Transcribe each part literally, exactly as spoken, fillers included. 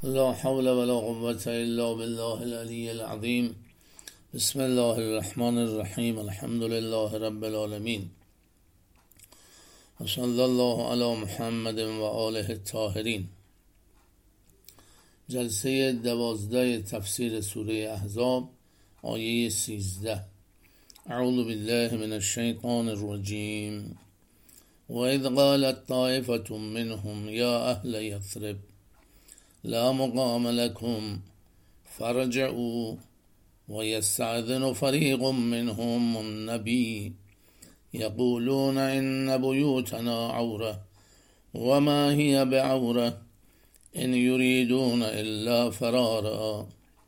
لا حول ولا قوة الا بالله العلی العظیم. بسم الله الرحمن الرحیم. الحمد لله رب العالمین و صلی الله علی محمد و آله الطاهرین. جلسه دوازده تفسیر سوره احزاب، آیه سیزده. اعوذ بالله من الشیطان الرجیم. و اذ قالت طائفة منهم یا اهل یثرب لا مقام لكم فارجعوا ويستأذن فريق منهم النبي يقولون إن بيوتنا عورة وما هي بعورة إن يريدون إلا فرارا.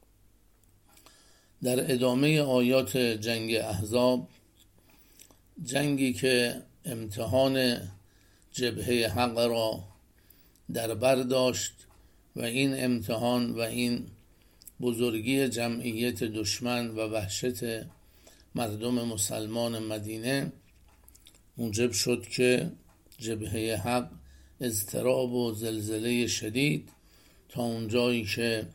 در ادامه آیات جنگ احزاب، جنگی که امتحان جبهه حق را در بر داشت و این امتحان و این بزرگی جمعیت دشمن و وحشت مردم مسلمان مدینه موجب شد که جبهه حق اضطراب و زلزله شدید تا اونجایی که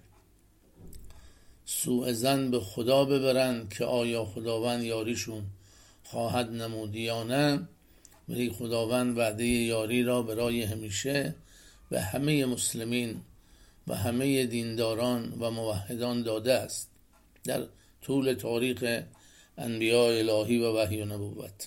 سوء ظن به خدا ببرن که آیا خداوند یاریشون خواهد نمود یا نه، ولی خداوند وعده یاری را برای همیشه به همه مسلمین و همه دینداران و موحدان داده است در طول تاریخ انبیاء الهی و وحی و نبوت.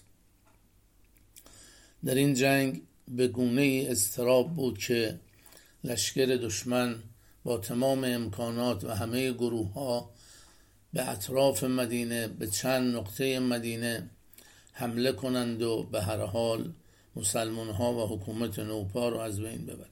در این جنگ به گونه اضطراب بود که لشکر دشمن با تمام امکانات و همه گروه ها به اطراف مدینه، به چند نقطه مدینه حمله کنند و به هر حال مسلمان ها و حکومت نوپا را از بین ببرند.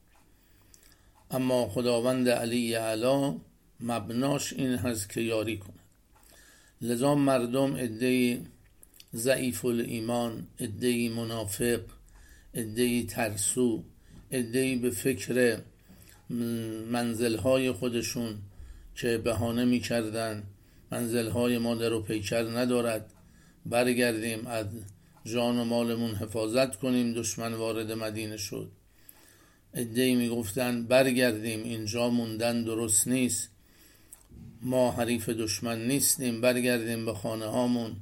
اما خداوند علی اعلی مبناش این هست که یاری کند. لذا مردم عده‌ای ضعیف الایمان، عده‌ای منافق، عده‌ای ترسو، عده‌ای به فکر منزلهای خودشون که بهانه می‌کردن منزلهای ما در و پیکر ندارد، برگردیم از جان و مالمون حفاظت کنیم، دشمن وارد مدینه شد. عده‌ای میگفتن برگردیم، اینجا موندن درست نیست، ما حریف دشمن نیستیم، برگردیم به خانه هامون،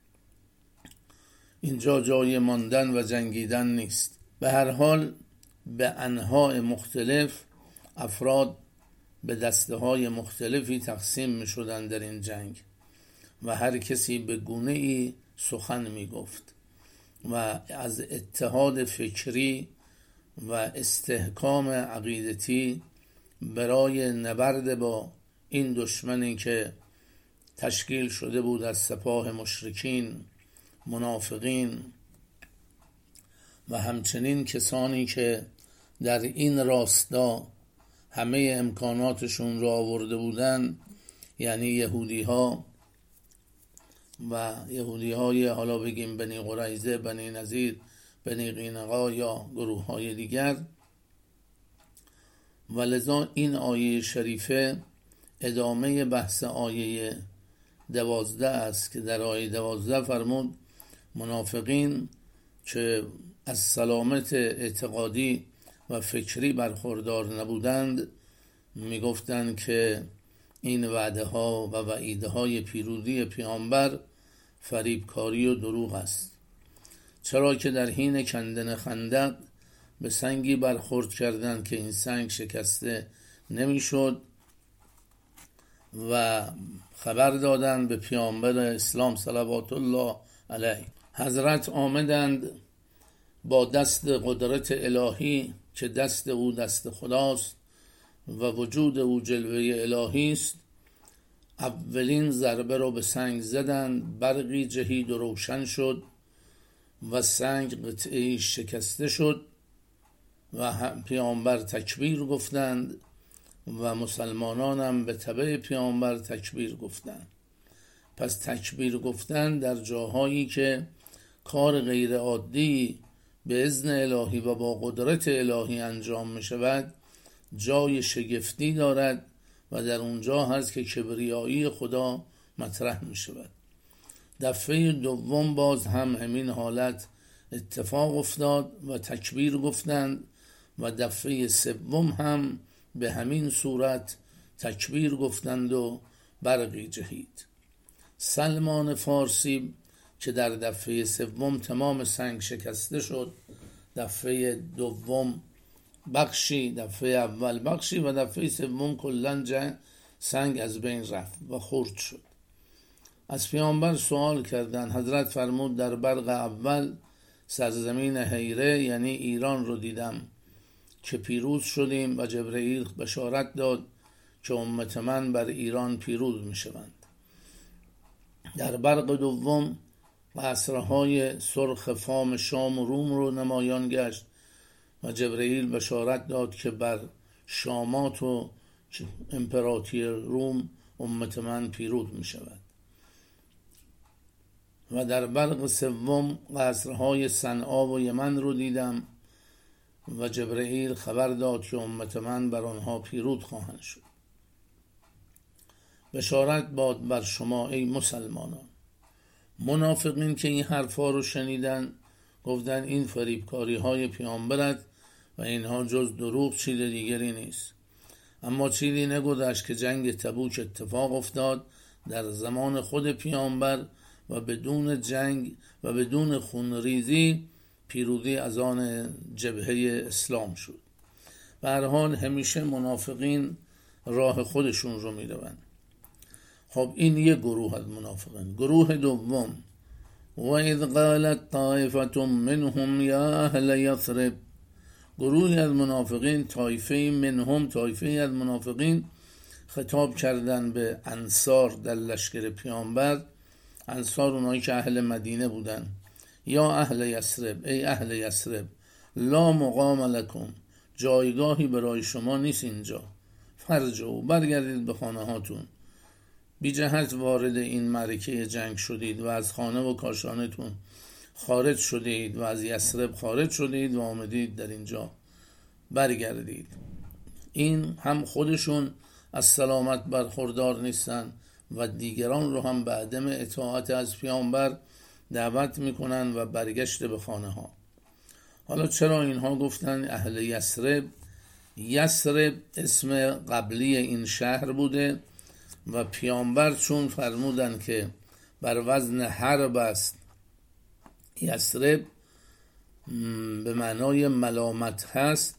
اینجا جای ماندن و جنگیدن نیست. به هر حال به انواع مختلف افراد به دسته های مختلفی تقسیم می شدن در این جنگ و هر کسی به گونه ای سخن می گفت و از اتحاد فکری و استحکام عقیدتی برای نبرد با این دشمنی که تشکیل شده بود از سپاه مشرکین، منافقین و همچنین کسانی که در این راستا همه امکاناتشون را آورده بودن، یعنی یهودی ها و یهودی های حالا بگیم بنی قریظه، بنی نذیر، بنی قینقا یا گروه های دیگر. و لذا این آیه شریفه ادامه بحث آیه دوازده است که در آیه دوازده فرمود منافقین که از سلامت اعتقادی و فکری برخوردار نبودند میگفتند که این وعده ها و وعیده های پیروزی پیامبر فریبکاری و دروغ است، چرا که در حین کندن خندق به سنگی برخورد کردند که این سنگ شکسته نمیشد و خبر دادند به پیامبر اسلام صلوات الله علیه. حضرت آمدند با دست قدرت الهی که دست او دست خداست و وجود او جلوه الهی است. اولین ضربه را به سنگ زدند، برقی جهید و روشن شد و سنگ قطعی شکسته شد و پیامبر تکبیر گفتند و مسلمانان هم به تبع پیامبر تکبیر گفتند. پس تکبیر گفتن در جاهایی که کار غیر عادی به اذن الهی و با قدرت الهی انجام می شود جای شگفتی دارد و در اونجا هست که کبریایی خدا مطرح می شود. دفعه دوم باز هم همین حالت اتفاق افتاد و تکبیر گفتند و دفعه سوم هم به همین صورت تکبیر گفتند و برقی جهید. سلمان فارسی که در دفعه سوم تمام سنگ شکسته شد، دفعه دوم بخشی، دفعه اول بخشی و دفعه سوم کلاً جنگ سنگ از بین رفت و خرد شد. از پیامبر سوال کردند. حضرت فرمود در برق اول سرزمین حیره یعنی ایران رو دیدم که پیروز شدیم و جبرئیل بشارت داد که امت من بر ایران پیروز می شوند. در برق دوم قصرهای سرخ فام شام و روم رو نمایان گشت و جبرئیل بشارت داد که بر شامات و امپراتوری روم امت من پیروز می شود. و در برق سوم قصرهای صنعا و یمن رو دیدم و جبرئیل خبر داد که امت من بر آنها پیروز خواهند شد. بشارت باد بر شما ای مسلمانان. منافقین که این حرفا رو شنیدن گفتن این فریبکاری های پیامبرت و اینها جز دروغ، چیز دیگری نیست. اما چیزی نگذشت که جنگ تبوک اتفاق افتاد در زمان خود پیامبر و بدون جنگ و بدون خونریزی پیروزی از آن جبهه اسلام شد. به هر حال همیشه منافقین راه خودشون رو میروند. خب این یک گروه از منافقین. گروه دوم و اذ قالت طائفة منهم یا اهل یثرب، گروهی از منافقین، طایفه منهم، طایفه از منافقین خطاب کردن به انصار در لشکر پیامبر. انصار اونایی که اهل مدینه بودن. یا اهل یثرب، ای اهل یثرب، لا مقام لکم، جایگاهی برای شما نیست اینجا. فرجعوا، برگردید به خانه هاتون. بی جهت وارد این معرکه جنگ شدید و از خانه و کاشانتون خارج شدید و از یثرب خارج شدید و آمدید در اینجا، برگردید. این هم خودشون از سلامت برخوردار نیستن و دیگران رو هم به عدم اطاعت از پیامبر دعوت میکنن و برگشت به خانه ها. حالا چرا اینها گفتن اهل یثرب؟ یثرب اسم قبلی این شهر بوده و پیامبر چون فرمودن که بر وزن حرب است، یثرب به معنای ملامت هست،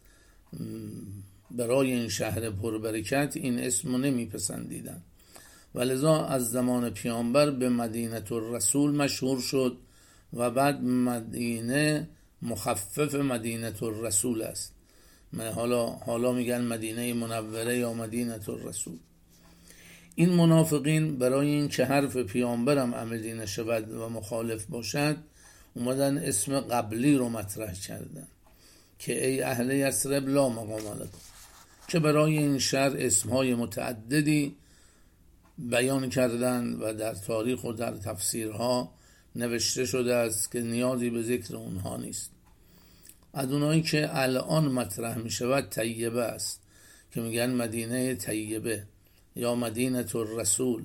برای این شهر پربرکت این اسم رو نمیپسندیدن و لذا از زمان پیامبر به مدینه الرسول مشهور شد و بعد مدینه مخفف مدینه الرسول است. حالا حالا میگن مدینه منوره یا مدینه الرسول. این منافقین برای این که حرف پیامبرم عملی نشود و مخالف باشد اومدن اسم قبلی رو مطرح کردن که ای اهل یثرب لا مقام لکم، که برای این شهر اسمهای متعددی بیان کردن و در تاریخ و در تفسیرها نوشته شده است که نیازی به ذکر اونها نیست. از اونایی که الان مطرح می شود طیبه است که میگن مدینه طیبه یا مدینه الرسول.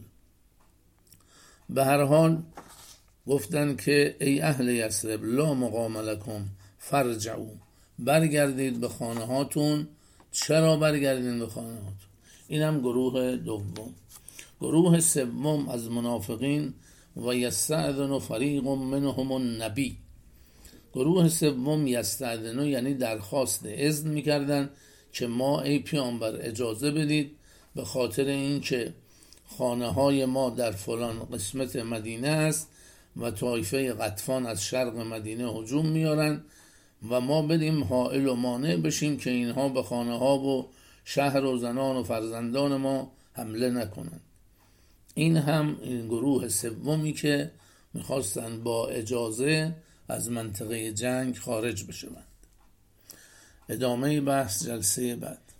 به هر حال گفتن که ای اهل یثرب لا مقام لکم فرجعوا، برگردید به خانه هاتون. چرا برگردید به خانه هاتون؟ این هم گروه دوم. گروه سوم از منافقین و یستأذن فریق منهم النبی. گروه سوم یستأذن یعنی درخواست اذن میکردن که ما ای پیامبر اجازه بدید به خاطر اینکه خانه های ما در فلان قسمت مدینه است و طایفه غطفان از شرق مدینه هجوم میارن و ما بدیم حائل و مانع بشیم که اینها به خانه ها و شهر و زنان و فرزندان ما حمله نکنند. این هم این گروه سومی که میخواستن با اجازه از منطقه جنگ خارج بشوند. ادامه بحث جلسه بعد.